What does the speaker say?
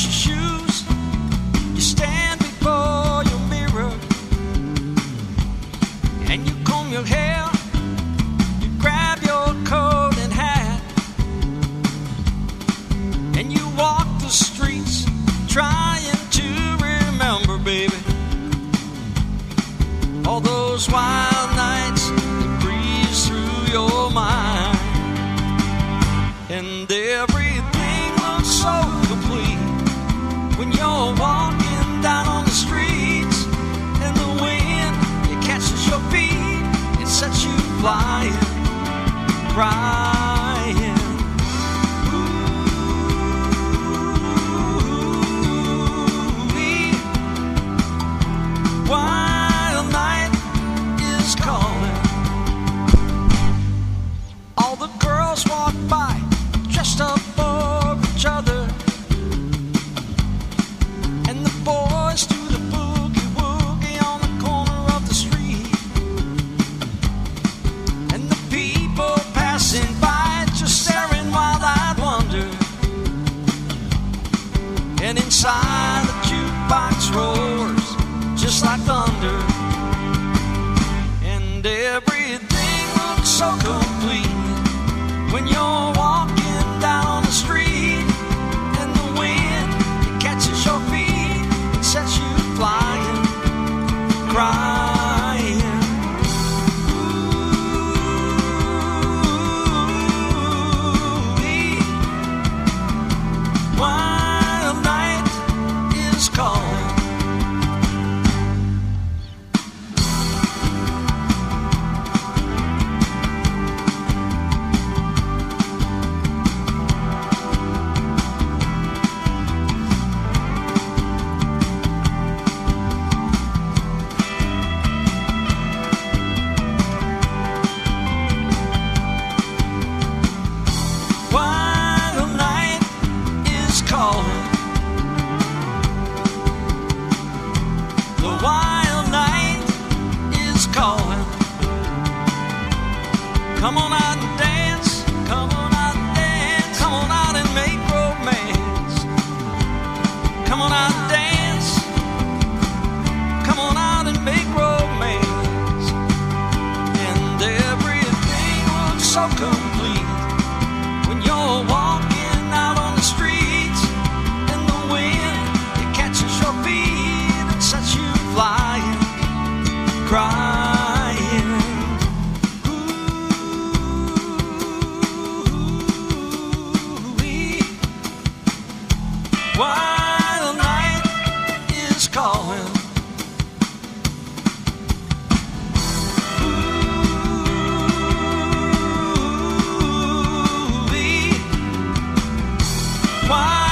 your shoes, you stand before your mirror, and you comb your hair, you grab your coat and hat, and you walk the streets trying to remember, baby, all those wild nights that breeze through your mind. And everything looks so complete when you're walking down on the streets, and the wind, it catches your feet, it sets you flying, crying. Ooh-wee. Wild night is calling. All the girls walk by dressed up for each other, and the boys do the boogie-woogie on the corner of the street, and the people passing by just staring wild-eyed wonder, and inside the jukebox roars just like thunder, and everything looks so complete when you're walking down the street, and the wind, it catches your feet, it sets you flying, crying. Ooh-wee. Wild night is calling. Wild night is calling. The wild night is calling. Come on out and dance. Come on out and dance. Come on out and make romance. Come on out and dance. Come on out and make romance. And everything looks so complete when you're walking out on the streets, and the wind, it catches your feet and sets you flying, crying. Ooh-wee. Wild night is calling. Ooh-wee. Wild